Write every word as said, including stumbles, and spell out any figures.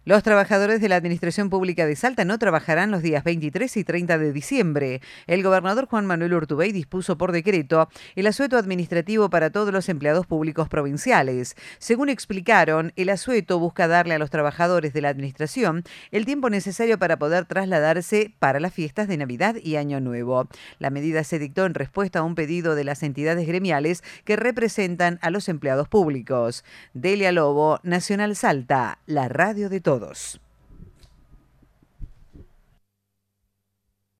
Los trabajadores de la Administración Pública de Salta no trabajarán los días veintitrés y treinta de diciembre. El gobernador Juan Manuel Urtubey dispuso por decreto el asueto administrativo para todos los empleados públicos provinciales. Según explicaron, el asueto busca darle a los trabajadores de la Administración el tiempo necesario para poder trasladarse para las fiestas de Navidad y Año Nuevo. La medida se dictó en respuesta a un pedido de las entidades gremiales que representan a los empleados públicos. Delia Lobo, Nacional Salta, la radio de todos.